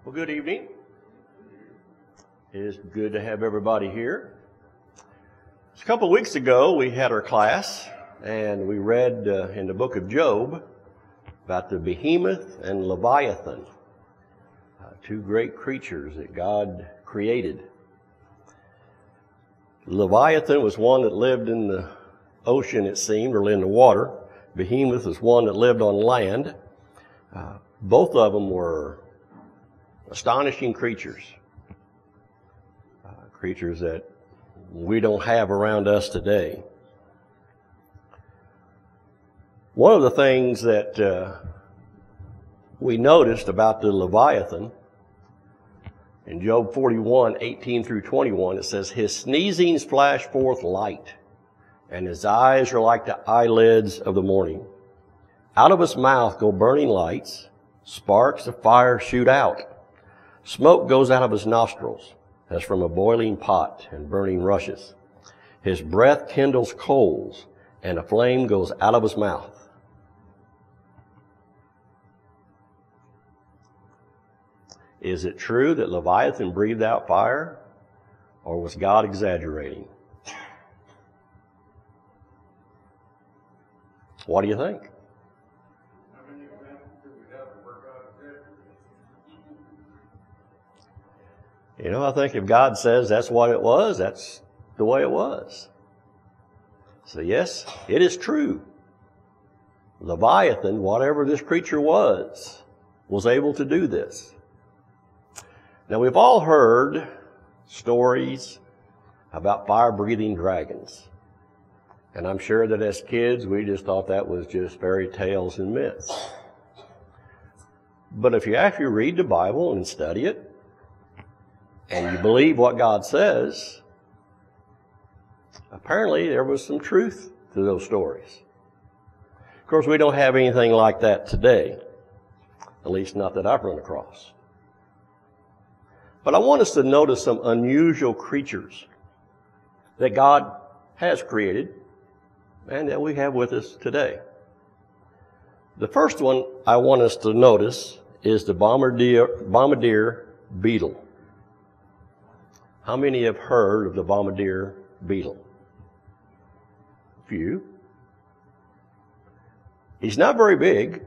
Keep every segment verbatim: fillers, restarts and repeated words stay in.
Well, good evening. It is good to have everybody here. A couple of weeks ago, we had our class, and we read uh, in the book of Job about the behemoth and Leviathan, uh, two great creatures that God created. Leviathan was one that lived in the ocean, it seemed, or in the water. Behemoth was one that lived on land. Uh, both of them were astonishing creatures, uh, creatures that we don't have around us today. One of the things that uh, we noticed about the Leviathan, in Job forty-one, eighteen through twenty-one, it says, "His sneezings flash forth light, and his eyes are like the eyelids of the morning. Out of his mouth go burning lights, sparks of fire shoot out. Smoke goes out of his nostrils, as from a boiling pot and burning rushes. His breath kindles coals, and a flame goes out of his mouth." Is it true that Leviathan breathed out fire, or was God exaggerating? What do you think? How many examples do we have of where God exaggerated? You know, I think if God says that's what it was, that's the way it was. So yes, it is true. Leviathan, whatever this creature was, was able to do this. Now, we've all heard stories about fire-breathing dragons. And I'm sure that as kids, we just thought that was just fairy tales and myths. But if you actually read the Bible and study it, and you believe what God says, apparently there was some truth to those stories. Of course, we don't have anything like that today, at least not that I've run across. But I want us to notice some unusual creatures that God has created and that we have with us today. The first one I want us to notice is the bombardier, bombardier beetle. How many have heard of the bombardier beetle? Few. He's not very big,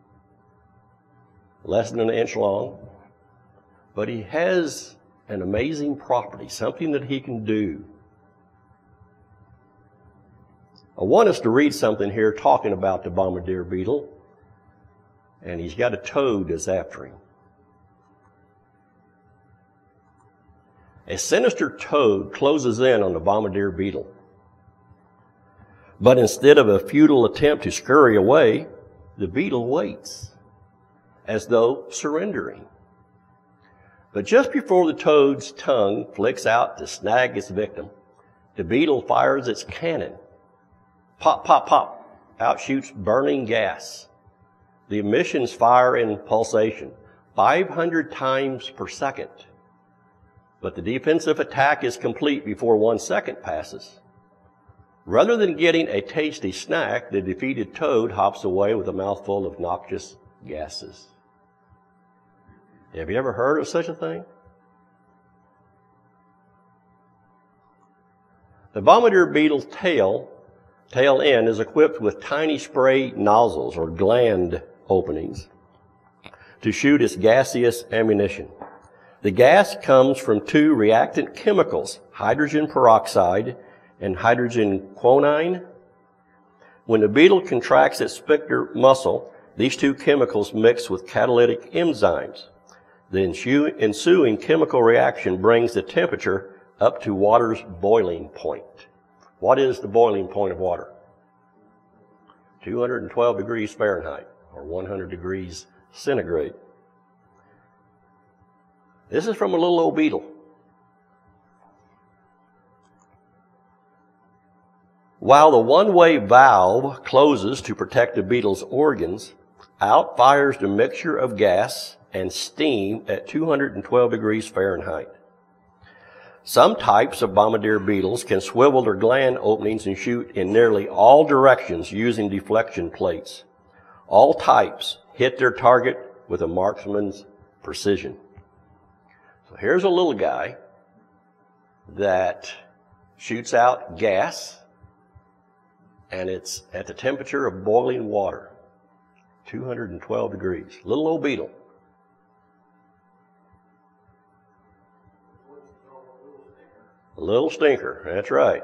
less than an inch long, but he has an amazing property, something that he can do. I want us to read something here talking about the bombardier beetle, and he's got a toad that's after him. A sinister toad closes in on the bombardier beetle. But instead of a futile attempt to scurry away, the beetle waits, as though surrendering. But just before the toad's tongue flicks out to snag its victim, the beetle fires its cannon. Pop, pop, pop. Out shoots burning gas. The emissions fire in pulsation, five hundred times per second. But the defensive attack is complete before one second passes. Rather than getting a tasty snack, the defeated toad hops away with a mouthful of noxious gases. Have you ever heard of such a thing? The bombardier beetle's tail, tail end is equipped with tiny spray nozzles or gland openings to shoot its gaseous ammunition. The gas comes from two reactant chemicals, hydrogen peroxide and hydrogen quinine. When the beetle contracts its sphincter muscle, these two chemicals mix with catalytic enzymes. The ensuing chemical reaction brings the temperature up to water's boiling point. What is the boiling point of water? two hundred twelve degrees Fahrenheit, or one hundred degrees centigrade. This is from a little old beetle. While the one-way valve closes to protect the beetle's organs, out fires the mixture of gas and steam at two hundred twelve degrees Fahrenheit. Some types of bombardier beetles can swivel their gland openings and shoot in nearly all directions using deflection plates. All types hit their target with a marksman's precision. So here's a little guy that shoots out gas, and it's at the temperature of boiling water, two hundred twelve degrees. Little old beetle. A little stinker, that's right.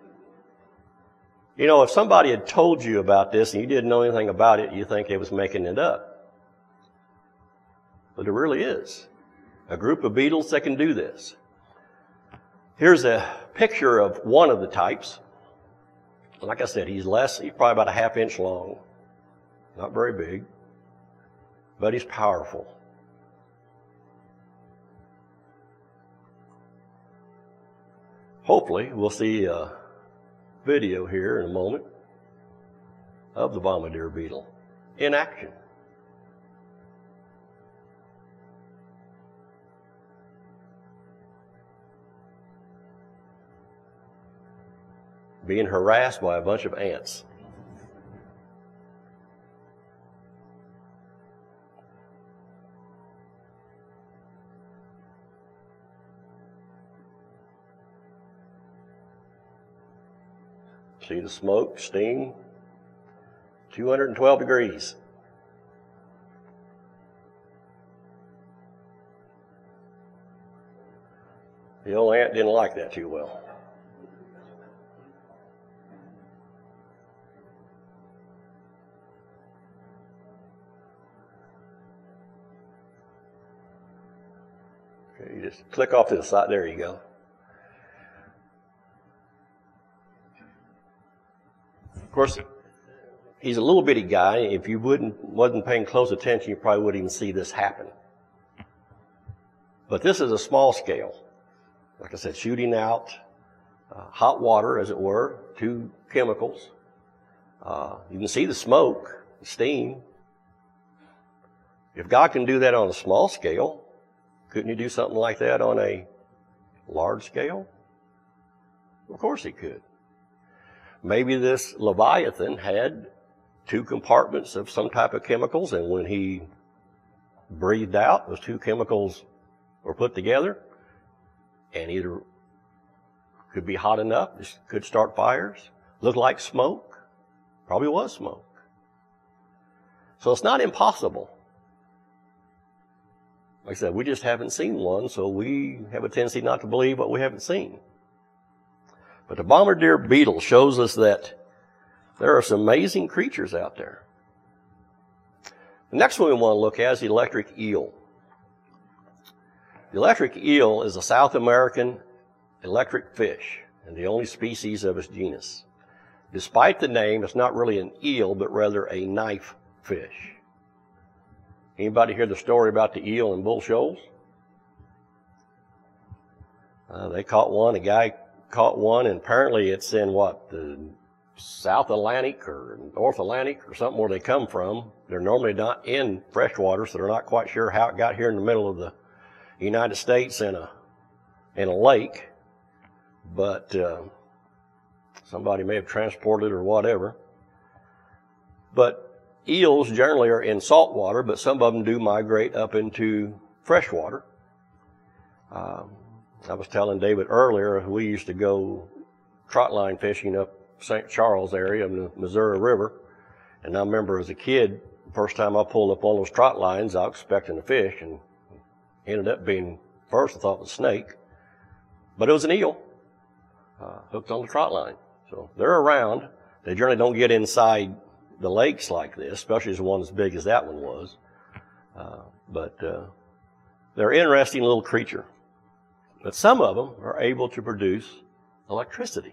You know, if somebody had told you about this and you didn't know anything about it, you think they was making it up. But it really is. A group of beetles that can do this. Here's a picture of one of the types. Like I said, he's less, he's probably about a half inch long. Not very big, but he's powerful. Hopefully, we'll see a video here in a moment of the bombardier beetle in action. Being harassed by a bunch of ants. See the smoke, steam, two hundred twelve degrees. The old ant didn't like that too well. Okay, you just click off to the side. There you go. Of course, he's a little bitty guy. If you wouldn't wasn't paying close attention, you probably wouldn't even see this happen. But this is a small scale. Like I said, shooting out uh, hot water, as it were, two chemicals. Uh, you can see the smoke, the steam. If God can do that on a small scale, couldn't He do something like that on a large scale? Of course He could. Maybe this Leviathan had two compartments of some type of chemicals, and when he breathed out, those two chemicals were put together, and either could be hot enough, this could start fires, looked like smoke, probably was smoke. So it's not impossible. Like I said, we just haven't seen one, so we have a tendency not to believe what we haven't seen. But the bombardier beetle shows us that there are some amazing creatures out there. The next one we want to look at is the electric eel. The electric eel is a South American electric fish and the only species of its genus. Despite the name, it's not really an eel, but rather a knife fish. Anybody hear the story about the eel in Bull Shoals? Uh, they caught one, a guy caught one, and apparently it's in what, the South Atlantic or North Atlantic or something where they come from. They're normally not in freshwater, so they're not quite sure how it got here in the middle of the United States in a in a lake. But uh, somebody may have transported it or whatever. But eels generally are in salt water, but some of them do migrate up into freshwater. Um, I was telling David earlier, we used to go trot line fishing up Saint Charles area in the Missouri River. And I remember as a kid, the first time I pulled up one of those trot lines, I was expecting a fish, and ended up being, first I thought it was a snake, but it was an eel uh, hooked on the trot line. So they're around. They generally don't get inside the lakes like this, especially as one as big as that one was. Uh, but uh, they're an interesting little creature. But some of them are able to produce electricity.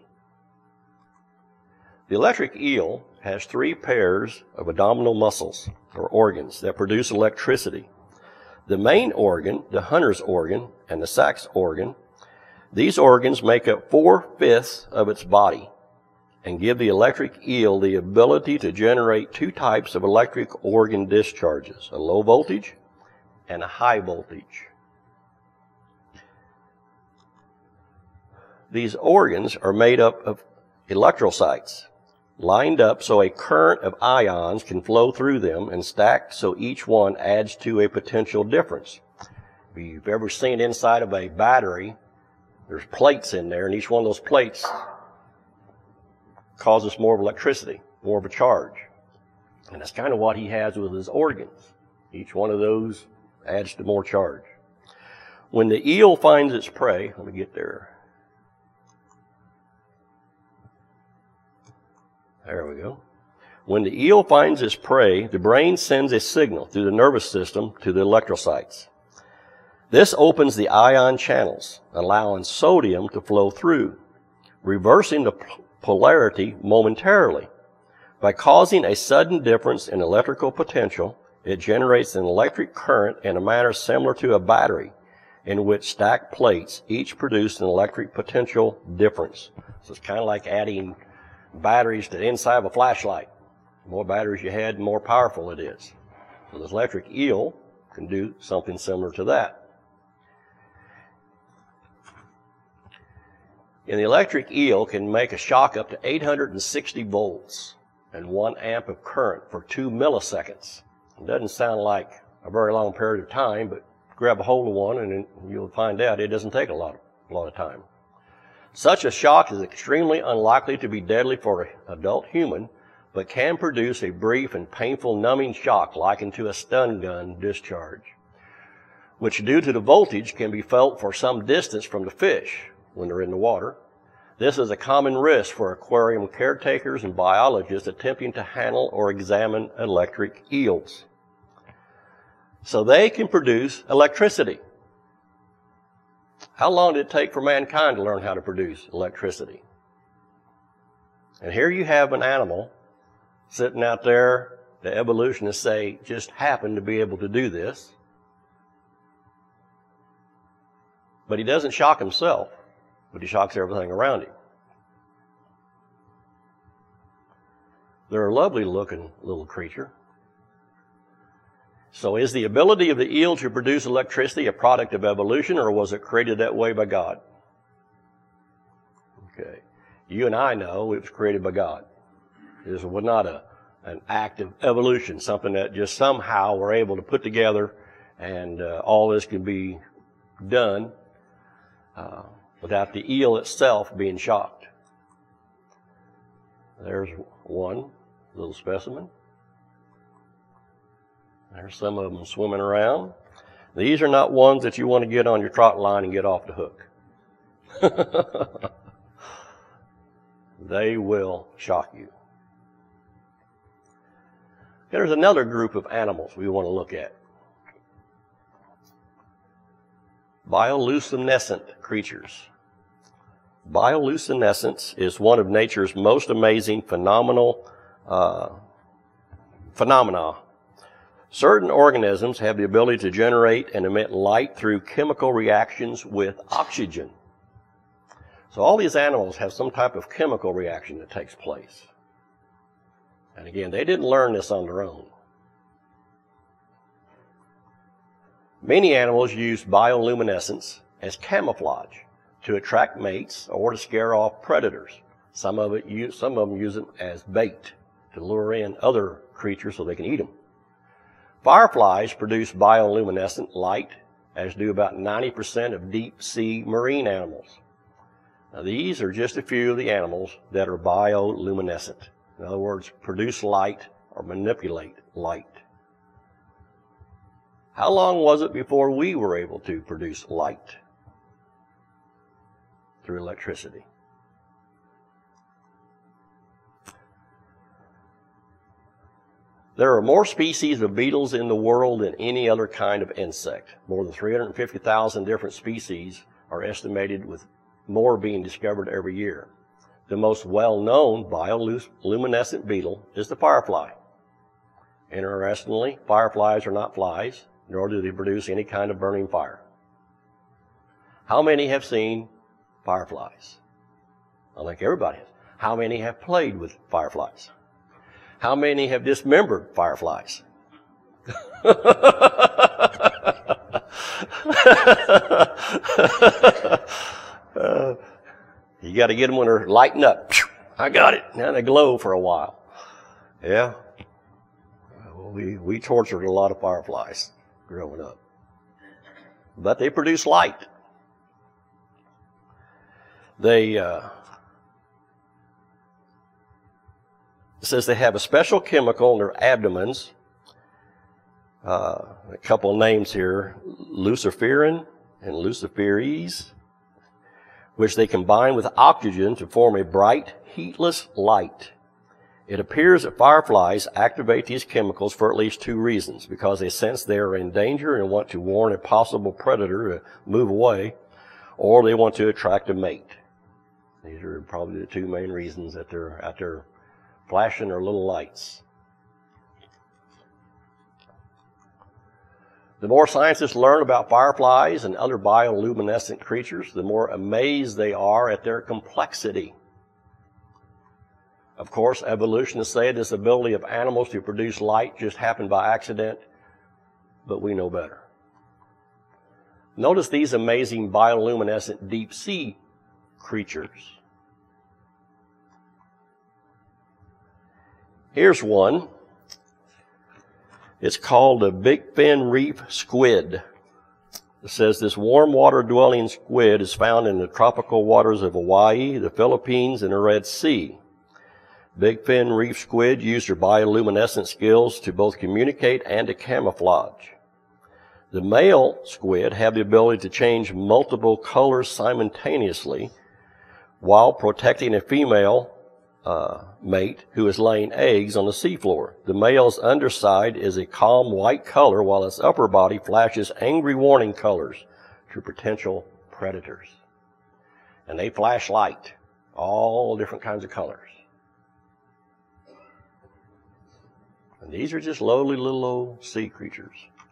The electric eel has three pairs of abdominal muscles, or organs, that produce electricity. The main organ, the hunter's organ, and the sacs organ, these organs make up four-fifths of its body and give the electric eel the ability to generate two types of electric organ discharges, a low voltage and a high voltage. These organs are made up of electrocytes, lined up so a current of ions can flow through them and stacked so each one adds to a potential difference. If you've ever seen inside of a battery, there's plates in there, and each one of those plates causes more of electricity, more of a charge. And that's kind of what he has with his organs. Each one of those adds to more charge. When the eel finds its prey, let me get there. There we go. When the eel finds its prey, the brain sends a signal through the nervous system to the electrocytes. This opens the ion channels, allowing sodium to flow through, reversing the polarity momentarily. By causing a sudden difference in electrical potential, it generates an electric current in a manner similar to a battery, in which stacked plates each produce an electric potential difference. So it's kind of like adding batteries to the inside of a flashlight. The more batteries you had, the more powerful it is. So this electric eel can do something similar to that. And the electric eel can make a shock up to eight hundred sixty volts and one amp of current for two milliseconds. It doesn't sound like a very long period of time, but grab a hold of one and you'll find out it doesn't take a lot, a lot of time. Such a shock is extremely unlikely to be deadly for an adult human, but can produce a brief and painful numbing shock likened to a stun gun discharge, which due to the voltage can be felt for some distance from the fish when they're in the water. This is a common risk for aquarium caretakers and biologists attempting to handle or examine electric eels. So they can produce electricity. How long did it take for mankind to learn how to produce electricity? And here you have an animal sitting out there, the evolutionists say just happened to be able to do this. But he doesn't shock himself, but he shocks everything around him. They're a lovely looking little creature. So is the ability of the eel to produce electricity a product of evolution, or was it created that way by God? Okay. You and I know it was created by God. This was not a, an act of evolution, something that just somehow we're able to put together and uh, all this can be done uh, without the eel itself being shocked. There's one little specimen. There's some of them swimming around. These are not ones that you want to get on your trot line and get off the hook. They will shock you. There's another group of animals we want to look at. Bioluminescent creatures. Bioluminescence is one of nature's most amazing phenomenal uh, phenomena. Certain organisms have the ability to generate and emit light through chemical reactions with oxygen. So all these animals have some type of chemical reaction that takes place. And again, they didn't learn this on their own. Many animals use bioluminescence as camouflage to attract mates or to scare off predators. Some of, it use, some of them use it as bait to lure in other creatures so they can eat them. Fireflies produce bioluminescent light, as do about ninety percent of deep-sea marine animals. Now, these are just a few of the animals that are bioluminescent. In other words, produce light or manipulate light. How long was it before we were able to produce light through electricity? There are more species of beetles in the world than any other kind of insect. More than three hundred fifty thousand different species are estimated, with more being discovered every year. The most well-known bioluminescent beetle is the firefly. Interestingly, fireflies are not flies, nor do they produce any kind of burning fire. How many have seen fireflies? I think everybody has. How many have played with fireflies? How many have dismembered fireflies? uh, you got to get them when they're lighting up. I got it. Now they glow for a while. Yeah. Well, we, we tortured a lot of fireflies growing up. but they produce light. They, uh, it says they have a special chemical in their abdomens, uh, a couple of names here, luciferin and luciferase, which they combine with oxygen to form a bright, heatless light. It appears that fireflies activate these chemicals for at least two reasons: because they sense they are in danger and want to warn a possible predator to move away, or they want to attract a mate. These are probably the two main reasons that they're out there flashing their little lights. The more scientists learn about fireflies and other bioluminescent creatures, the more amazed they are at their complexity. Of course, evolutionists say this ability of animals to produce light just happened by accident, but we know better. Notice these amazing bioluminescent deep sea creatures. Here's one. It's called a big fin reef squid. It says this warm water dwelling squid is found in the tropical waters of Hawaii, the Philippines, and the Red Sea. Big fin reef squid use their bioluminescent skills to both communicate and to camouflage. The male squid have the ability to change multiple colors simultaneously while protecting a female uh, mate who is laying eggs on the seafloor. The male's underside is a calm white color while its upper body flashes angry warning colors to potential predators. And they flash light, all different kinds of colors. And these are just lowly little old sea creatures.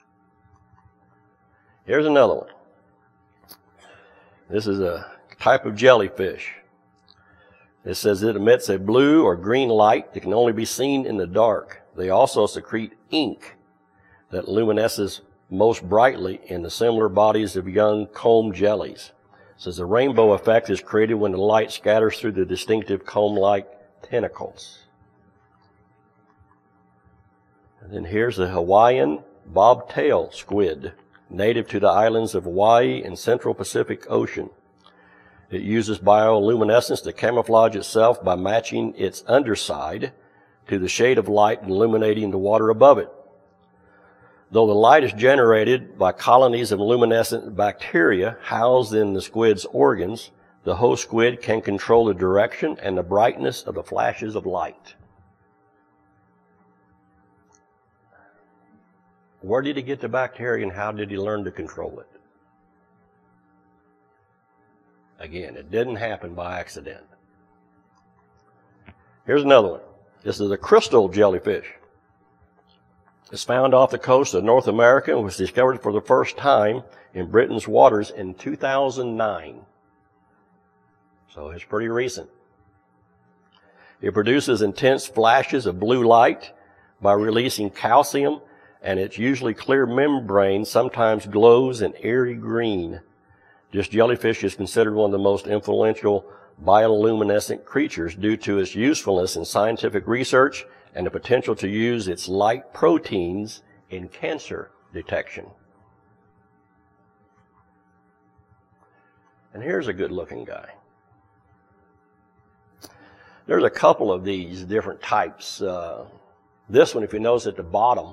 Here's another one. This is a type of jellyfish. It says it emits a blue or green light that can only be seen in the dark. They also secrete ink that luminesces most brightly in the similar bodies of young comb jellies. It says the rainbow effect is created when the light scatters through the distinctive comb-like tentacles. And then here's the Hawaiian bobtail squid, native to the islands of Hawaii and Central Pacific Ocean. It uses bioluminescence to camouflage itself by matching its underside to the shade of light illuminating the water above it. Though the light is generated by colonies of luminescent bacteria housed in the squid's organs, the host squid can control the direction and the brightness of the flashes of light. Where did he get the bacteria and how did he learn to control it? Again, it didn't happen by accident. Here's another one. This is a crystal jellyfish. It's found off the coast of North America and was discovered for the first time in Britain's waters in two thousand nine. So it's pretty recent. It produces intense flashes of blue light by releasing calcium, and its usually clear membrane sometimes glows an eerie green. This jellyfish is considered one of the most influential bioluminescent creatures due to its usefulness in scientific research and the potential to use its light proteins in cancer detection. And here's a good-looking guy. There's a couple of these different types. Uh, this one, if you notice at the bottom,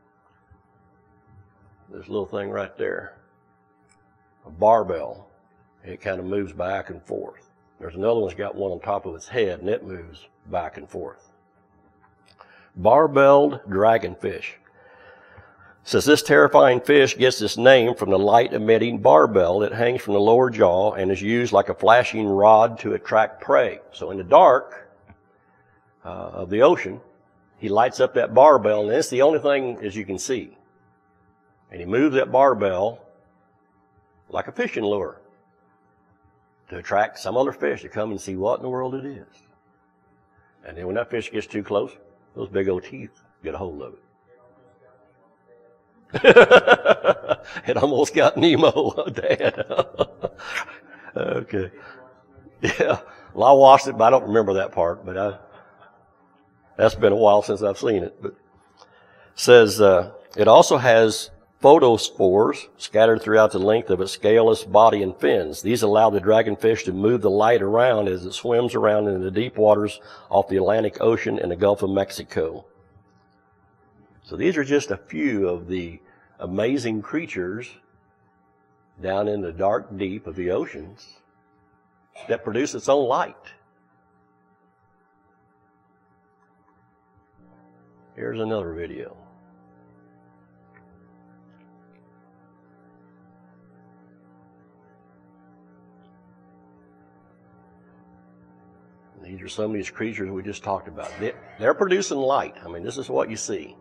this little thing right there, a barbell. It kind of moves back and forth. There's another one's got one on top of its head, and it moves back and forth. Barbelled dragonfish. Says this terrifying fish gets its name from the light-emitting barbell that hangs from the lower jaw and is used like a flashing rod to attract prey. So in the dark uh, of the ocean, he lights up that barbell, and it's the only thing as you can see. And he moves that barbell like a fishing lure to attract some other fish to come and see what in the world it is. And then when that fish gets too close, those big old teeth get a hold of it. It almost got Nemo, Dad. Okay. Yeah. Well, I watched it, but I don't remember that part. But I, that's been a while since I've seen it. But it says uh, it also has photospores scattered throughout the length of its scaleless body and fins. These allow the dragonfish to move the light around as it swims around in the deep waters off the Atlantic Ocean and the Gulf of Mexico. So these are just a few of the amazing creatures down in the dark deep of the oceans that produce its own light. Here's another video. These are some of these creatures we just talked about. They're producing light. I mean, this is what you see.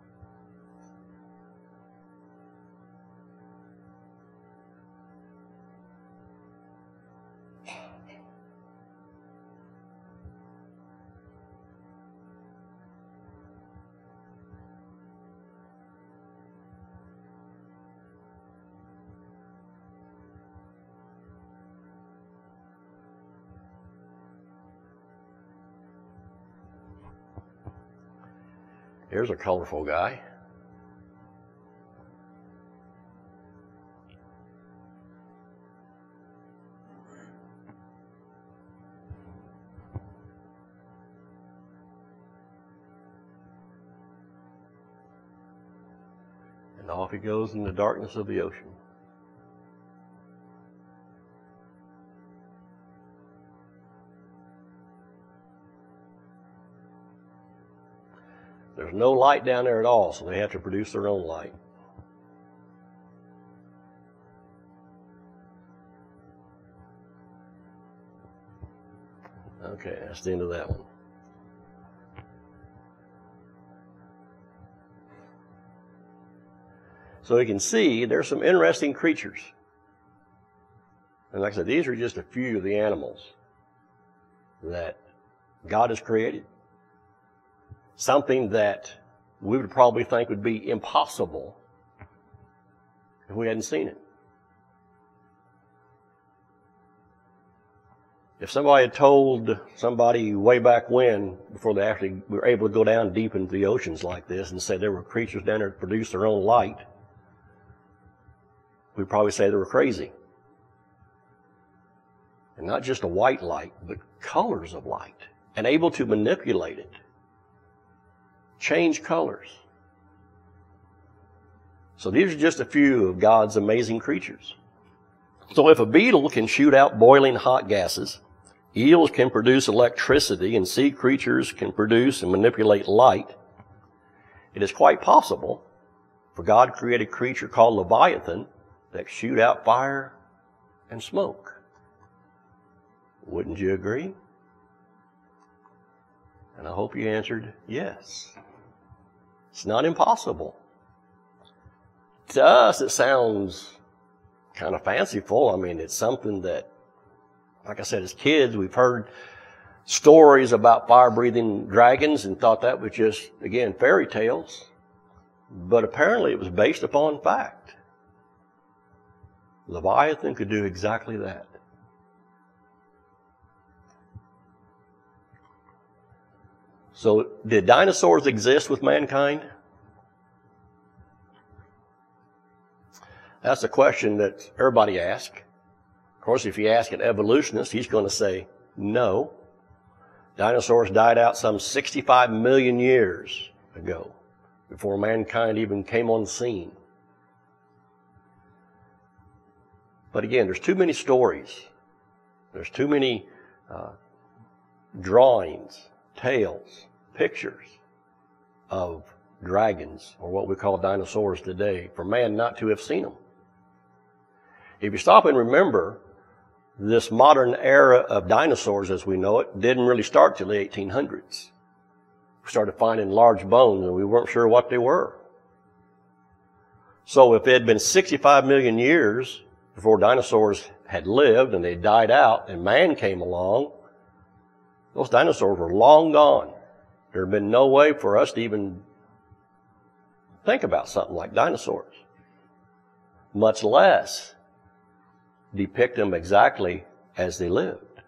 Here's a colorful guy. And off he goes in the darkness of the ocean. There's no light down there at all, so they have to produce their own light. Okay, that's the end of that one. So you can see there's some interesting creatures. And like I said, these are just a few of the animals that God has created. Something that we would probably think would be impossible if we hadn't seen it. If somebody had told somebody way back when, before they actually were able to go down deep into the oceans like this and say there were creatures down there that produced their own light, we'd probably say they were crazy. And not just a white light, but colors of light, and able to manipulate it. Change colors. So these are just a few of God's amazing creatures. So if a beetle can shoot out boiling hot gases, eels can produce electricity, and sea creatures can produce and manipulate light, it is quite possible for God to create a creature called Leviathan that can shoot out fire and smoke. Wouldn't you agree? And I hope you answered yes. It's not impossible. To us, it sounds kind of fanciful. I mean, it's something that, like I said, as kids, we've heard stories about fire-breathing dragons and thought that was just, again, fairy tales. But apparently it was based upon fact. Leviathan could do exactly that. So, did dinosaurs exist with mankind? That's a question that everybody asks. Of course, if you ask an evolutionist, he's going to say no. Dinosaurs died out some sixty-five million years ago, before mankind even came on the scene. But again, there's too many stories. There's too many uh, drawings, tales, pictures of dragons, or what we call dinosaurs today, for man not to have seen them. If you stop and remember, this modern era of dinosaurs as we know it didn't really start till the eighteen hundreds. We started finding large bones and we weren't sure what they were. So if it had been sixty-five million years before dinosaurs had lived and they died out and man came along, those dinosaurs were long gone. There had been no way for us to even think about something like dinosaurs, much less depict them exactly as they lived.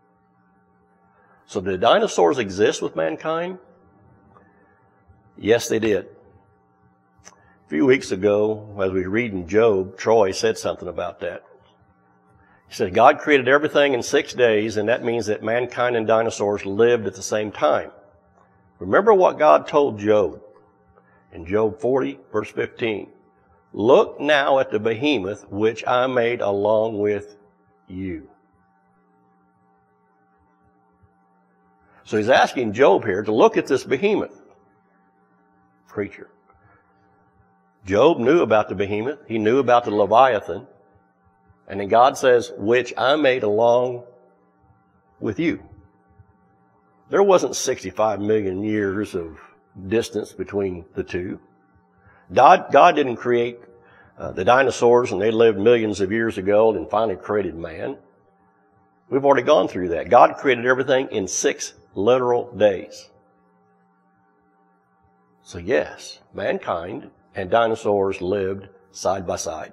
So did dinosaurs exist with mankind? Yes, they did. A few weeks ago, as we were reading Job, Troy said something about that. He said, God created everything in six days, and that means that mankind and dinosaurs lived at the same time. Remember what God told Job in Job forty, verse fifteen. Look now at the behemoth which I made along with you. So he's asking Job here to look at this behemoth creature. Job knew about the behemoth. He knew about the Leviathan. And then God says, which I made along with you. There wasn't sixty-five million years of distance between the two. God, God didn't create uh, the dinosaurs and they lived millions of years ago and finally created man. We've already gone through that. God created everything in six literal days. So yes, mankind and dinosaurs lived side by side.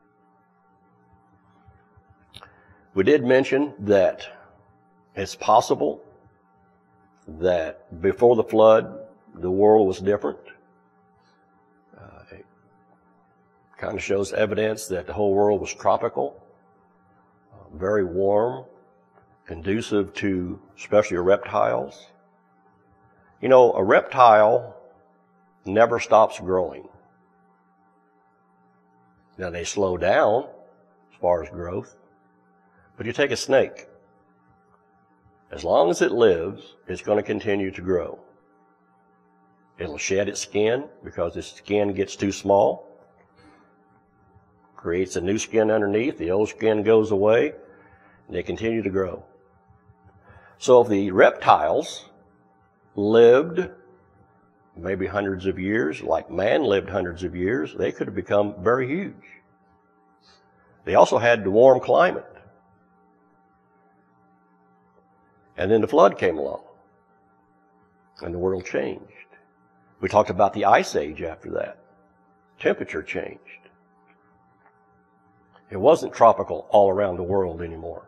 We did mention that it's possible that before the flood, the world was different. Uh, it kind of shows evidence that the whole world was tropical, uh, very warm, conducive to especially reptiles. You know, a reptile never stops growing. Now they slow down as far as growth, but you take a snake. As long as it lives, it's going to continue to grow. It'll shed its skin because its skin gets too small, creates a new skin underneath, the old skin goes away, and they continue to grow. So if the reptiles lived maybe hundreds of years, like man lived hundreds of years, they could have become very huge. They also had the warm climate. And then the flood came along, and the world changed. We talked about the ice age after that. Temperature changed. It wasn't tropical all around the world anymore.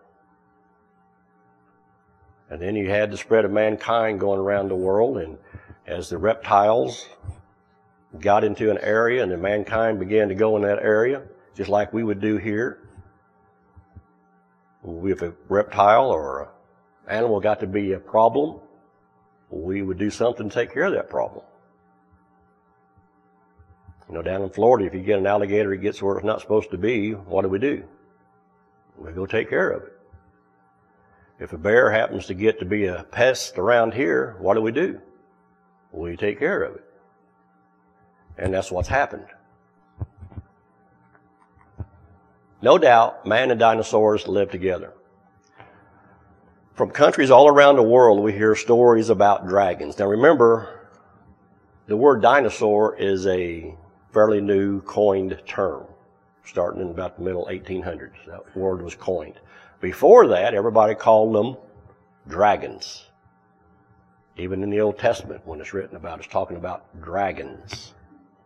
And then you had the spread of mankind going around the world, and as the reptiles got into an area and the mankind began to go in that area, just like we would do here, if a reptile or an animal got to be a problem, we would do something to take care of that problem. You know, down in Florida, if you get an alligator, it gets where it's not supposed to be, what do we do? We go take care of it. If a bear happens to get to be a pest around here, what do we do? We take care of it. And that's what's happened. No doubt, man and dinosaurs lived together. From countries all around the world, we hear stories about dragons. Now remember, the word dinosaur is a fairly new coined term, starting in about the middle eighteen hundreds. That word was coined. Before that, everybody called them dragons. Even in the Old Testament, when it's written about, it's talking about dragons.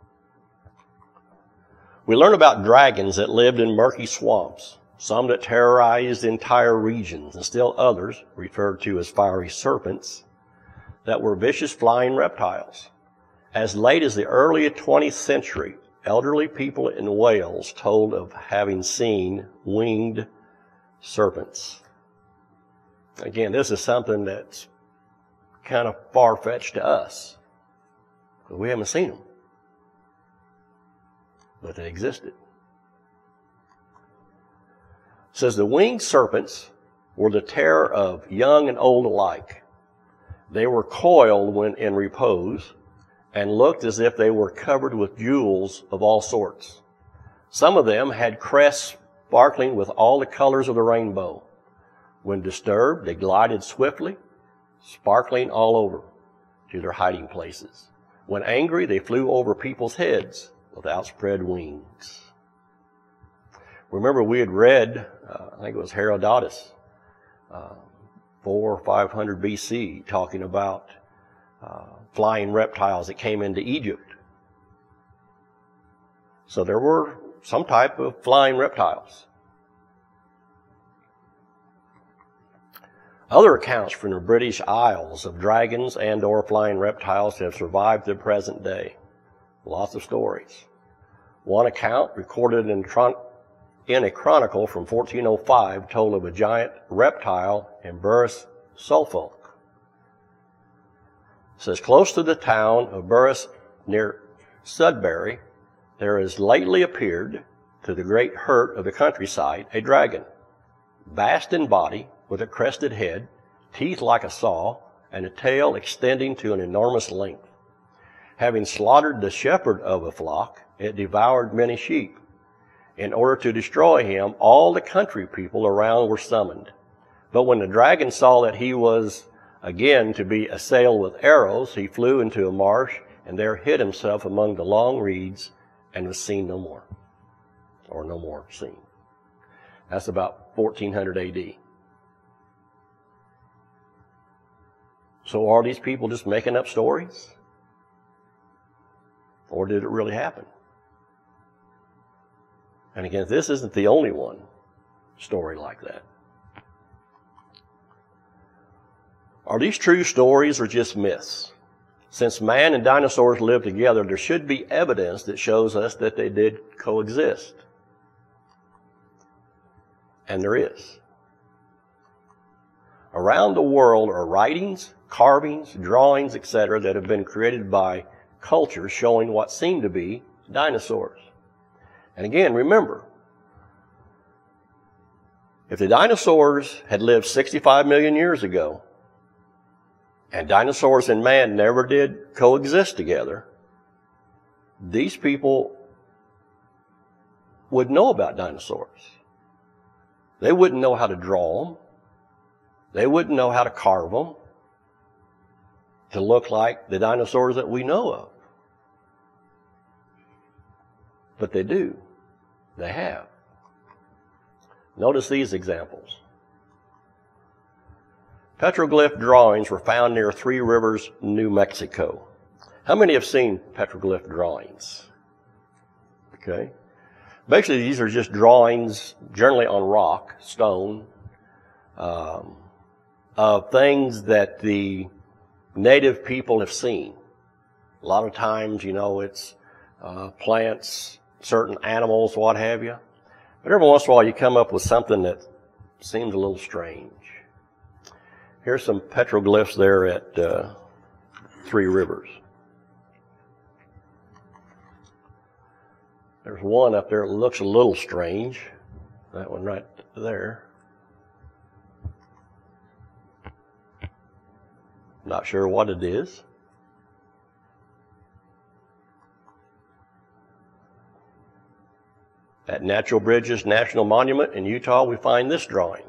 We learn about dragons that lived in murky swamps, some that terrorized entire regions, and still others, referred to as fiery serpents, that were vicious flying reptiles. As late as the early twentieth century, elderly people in Wales told of having seen winged serpents. Again, this is something that's kind of far-fetched to us, because we haven't seen them, but they existed. It says the winged serpents were the terror of young and old alike. They were coiled when in repose and looked as if they were covered with jewels of all sorts. Some of them had crests sparkling with all the colors of the rainbow. When disturbed, they glided swiftly, sparkling all over to their hiding places. When angry, they flew over people's heads with outspread wings. Remember, we had read, uh, I think it was Herodotus, uh, four or five hundred B C, talking about uh, flying reptiles that came into Egypt. So there were some type of flying reptiles. Other accounts from the British Isles of dragons and or flying reptiles have survived to the present day. Lots of stories. One account recorded in, tron- in a chronicle from fourteen oh five told of a giant reptile in Buras, Suffolk. It says, close to the town of Buras near Sudbury, there has lately appeared, to the great hurt of the countryside, a dragon, vast in body, with a crested head, teeth like a saw, and a tail extending to an enormous length. Having slaughtered the shepherd of a flock, it devoured many sheep. In order to destroy him, all the country people around were summoned. But when the dragon saw that he was again to be assailed with arrows, he flew into a marsh and there hid himself among the long reeds and was seen no more, or no more seen. That's about fourteen hundred A D. So are these people just making up stories? Or did it really happen? And again, this isn't the only one story like that. Are these true stories or just myths? Since man and dinosaurs lived together, there should be evidence that shows us that they did coexist. And there is. Around the world are writings, carvings, drawings, et cetera that have been created by cultures showing what seem to be dinosaurs. And again, remember, if the dinosaurs had lived sixty-five million years ago, and dinosaurs and man never did coexist together, these people would know about dinosaurs. They wouldn't know how to draw them. They wouldn't know how to carve them to look like the dinosaurs that we know of. But they do. They have. Notice these examples. Petroglyph drawings were found near Three Rivers, New Mexico. How many have seen petroglyph drawings? Okay. Basically, these are just drawings, generally on rock, stone, um, of things that the native people have seen. A lot of times, you know, it's uh, plants, certain animals, what have you. But every once in a while, you come up with something that seems a little strange. Here's some petroglyphs there at uh, Three Rivers. There's one up there that looks a little strange. That one right there. Not sure what it is. At Natural Bridges National Monument in Utah, we find this drawing.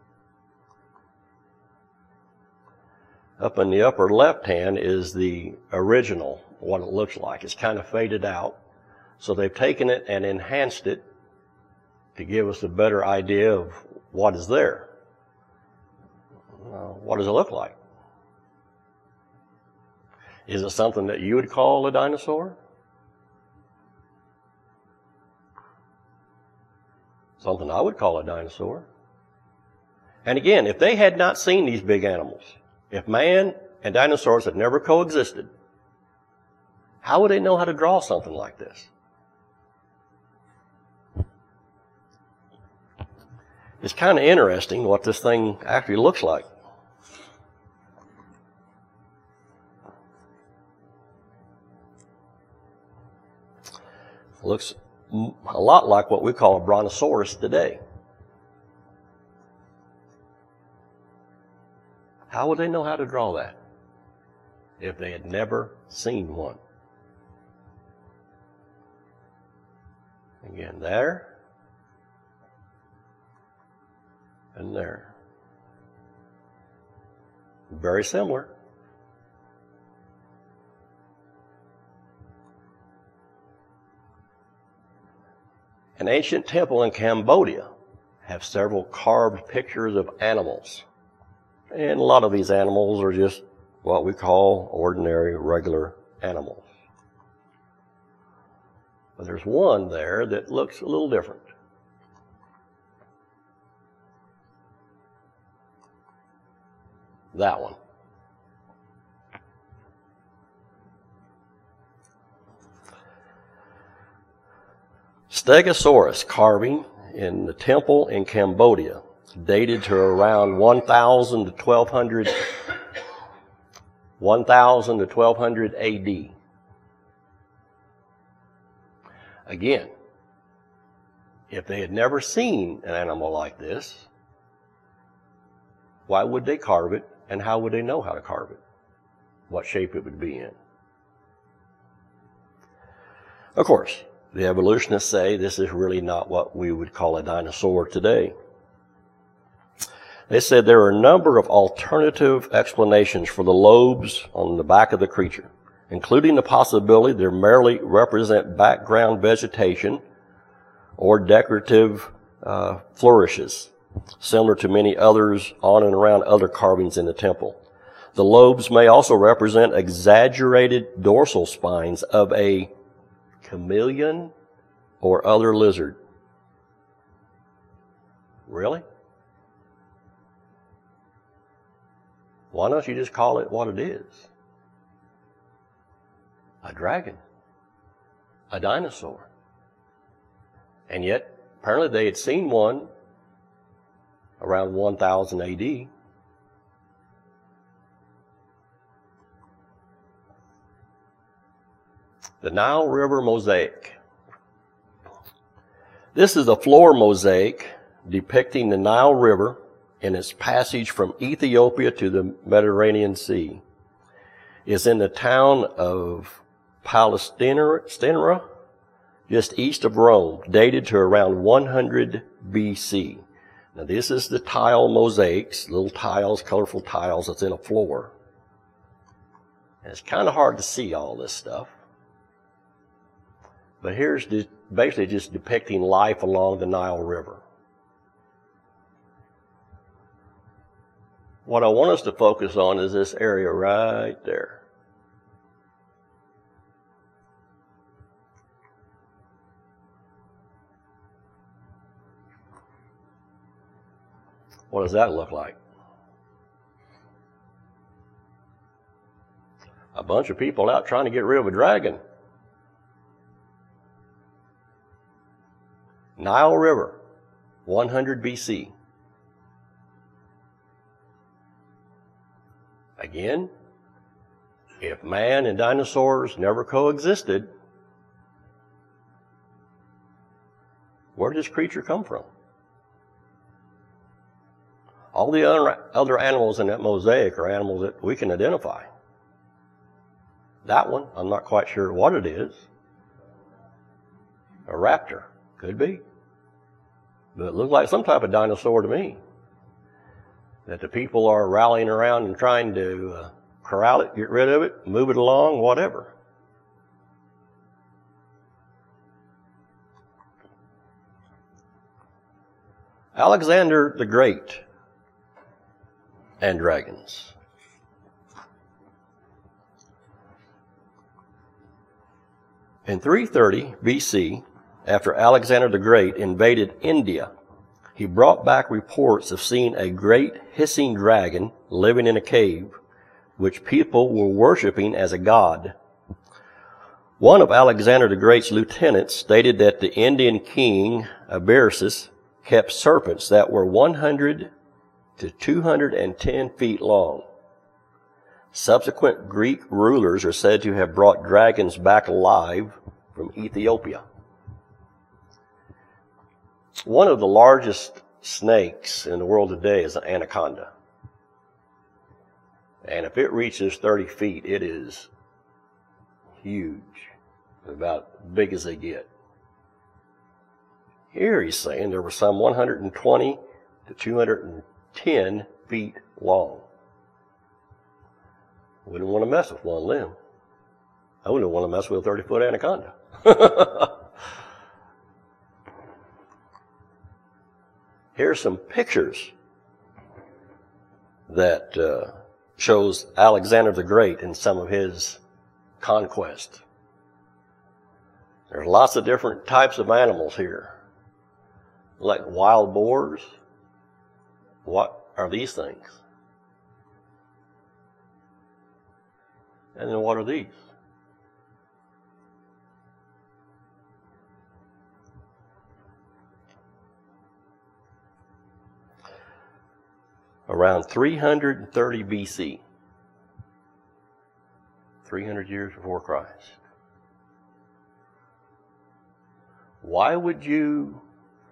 Up in the upper left hand is the original, what it looks like. It's kind of faded out. So they've taken it and enhanced it to give us a better idea of what is there. Uh, what does it look like? Is it something that you would call a dinosaur? Something I would call a dinosaur. And again, if they had not seen these big animals, if man and dinosaurs had never coexisted, how would they know how to draw something like this? It's kind of interesting what this thing actually looks like. It looks a lot like what we call a brontosaurus today. How would they know how to draw that if they had never seen one? Again, there and there. Very similar. An ancient temple in Cambodia has several carved pictures of animals. And a lot of these animals are just what we call ordinary, regular animals. But there's one there that looks a little different. That one. Stegosaurus carving in the temple in Cambodia, dated to around one thousand to twelve hundred, one thousand to twelve hundred A D. Again, if they had never seen an animal like this, why would they carve it, and how would they know how to carve it? What shape it would be in? Of course, the evolutionists say this is really not what we would call a dinosaur today. They said there are a number of alternative explanations for the lobes on the back of the creature, including the possibility they merely represent background vegetation or decorative uh, flourishes, similar to many others on and around other carvings in the temple. The lobes may also represent exaggerated dorsal spines of a chameleon or other lizard. Really? Why don't you just call it what it is? A dragon. A dinosaur. And yet, apparently they had seen one around one thousand A D. The Nile River Mosaic. This is a floor mosaic depicting the Nile River in its passage from Ethiopia to the Mediterranean Sea. It's in the town of Palestina, just east of Rome, dated to around one hundred B C. Now this is the tile mosaics, little tiles, colorful tiles that's in a floor. And it's kind of hard to see all this stuff. But here's basically just depicting life along the Nile River. What I want us to focus on is this area right there. What does that look like? A bunch of people out trying to get rid of a dragon. Nile River, one hundred B C. Again, if man and dinosaurs never coexisted, where did this creature come from? All the other, other animals in that mosaic are animals that we can identify. That one, I'm not quite sure what it is. A raptor, could be. But it looked like some type of dinosaur to me. That the people are rallying around and trying to uh, corral it, get rid of it, move it along, whatever. Alexander the Great and dragons. In three thirty B C, after Alexander the Great invaded India, he brought back reports of seeing a great hissing dragon living in a cave, which people were worshiping as a god. One of Alexander the Great's lieutenants stated that the Indian king Aberasis kept serpents that were one hundred to two hundred ten feet long. Subsequent Greek rulers are said to have brought dragons back alive from Ethiopia. One of the largest snakes in the world today is an anaconda. And if it reaches thirty feet, it is huge, about as big as they get. Here he's saying there were some one hundred twenty to two hundred ten feet long. Wouldn't want to mess with one limb. I wouldn't want to mess with a thirty-foot anaconda. Here's some pictures that uh, shows Alexander the Great and some of his conquest. There's lots of different types of animals here, like wild boars. What are these things? And then what are these? around three hundred thirty B C, three hundred years before Christ. Why would you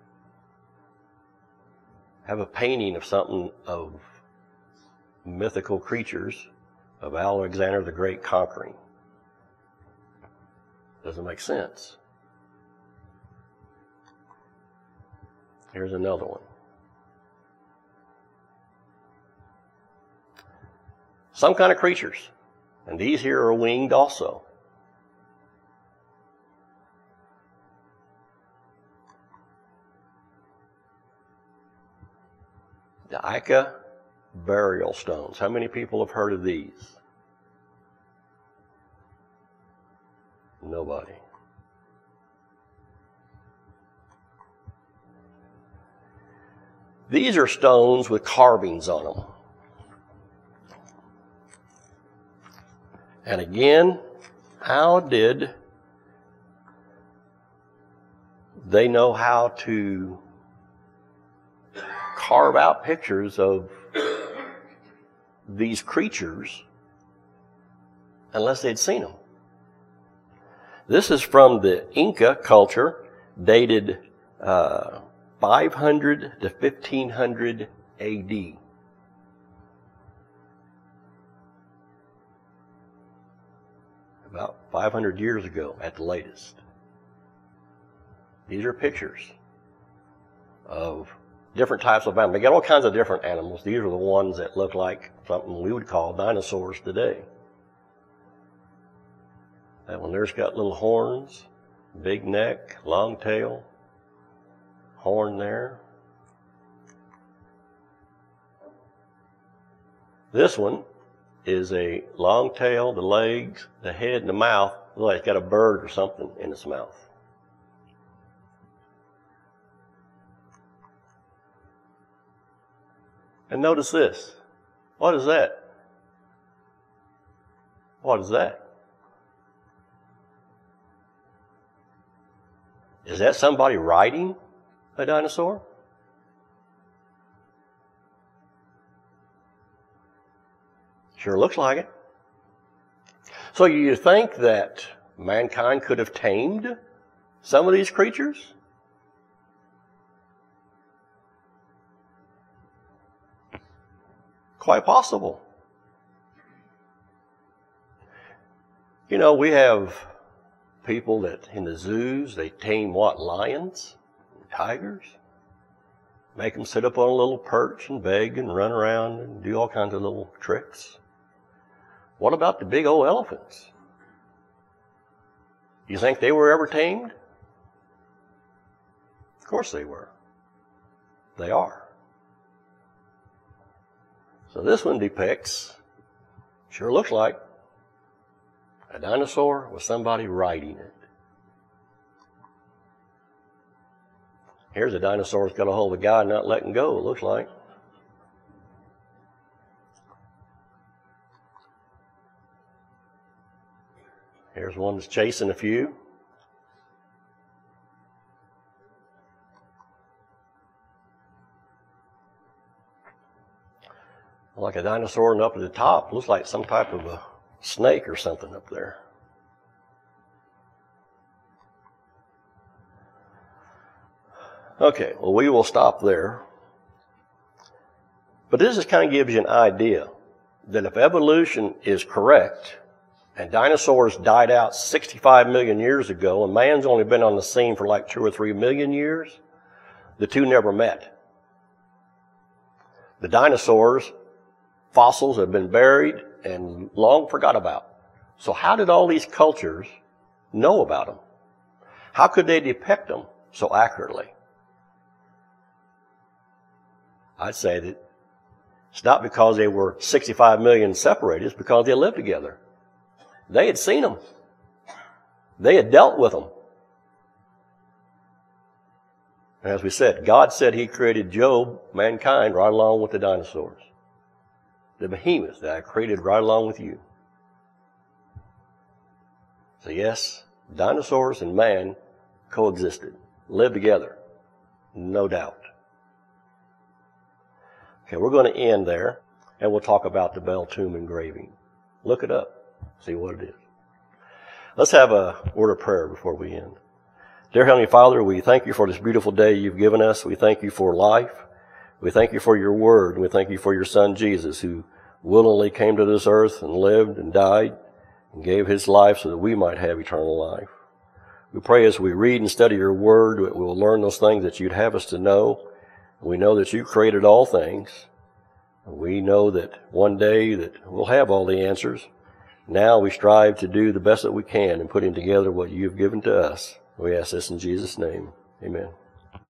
have a painting of something of mythical creatures of Alexander the Great conquering? Doesn't make sense. Here's another one. Some kind of creatures. And these here are winged also. The Ica burial stones. How many people have heard of these? Nobody. These are stones with carvings on them. And again, how did they know how to carve out pictures of these creatures unless they'd seen them? This is from the Inca culture, dated uh, five hundred to fifteen hundred A D. About five hundred years ago at the latest. These are pictures of different types of animals. They got all kinds of different animals. These are the ones that look like something we would call dinosaurs today. That one there's got little horns, big neck, long tail, horn there. This one is a long tail, the legs, the head, and the mouth. Looks like it's got a bird or something in its mouth. And notice this. What is that? What is that? Is that somebody riding a dinosaur? Sure looks like it. So you think that mankind could have tamed some of these creatures? Quite possible. You know, we have people that in the zoos, they tame what? Lions, tigers, make them sit up on a little perch and beg and run around and do all kinds of little tricks. What about the big old elephants? You think they were ever tamed? Of course they were. They are. So this one depicts, sure looks like, a dinosaur with somebody riding it. Here's a dinosaur that's got a hold of a guy not letting go, it looks like. Here's one that's chasing a few. Like a dinosaur, and up at the top looks like some type of a snake or something up there. Okay, well, we will stop there. But this just kind of gives you an idea that if evolution is correct, and dinosaurs died out sixty-five million years ago, and man's only been on the scene for like two or three million years, the two never met. The dinosaurs, fossils have been buried and long forgot about. So how did all these cultures know about them? How could they depict them so accurately? I'd say that it's not because they were sixty-five million separated, it's because they lived together. They had seen them. They had dealt with them. And as we said, God said He created Job, mankind, right along with the dinosaurs. The behemoths that I created right along with you. So yes, dinosaurs and man coexisted, lived together, no doubt. Okay, we're going to end there, and we'll talk about the Bell Tomb engraving. Look it up. See what it is. Let's have a word of prayer before we end. Dear Heavenly Father, we thank you for this beautiful day you've given us. We thank you for life. We thank you for your word. And we thank you for your Son, Jesus, who willingly came to this earth and lived and died and gave his life so that we might have eternal life. We pray as we read and study your word that we will learn those things that you'd have us to know. We know that you created all things. We know that one day that we'll have all the answers. Now we strive to do the best that we can in putting together what you've given to us. We ask this in Jesus' name. Amen.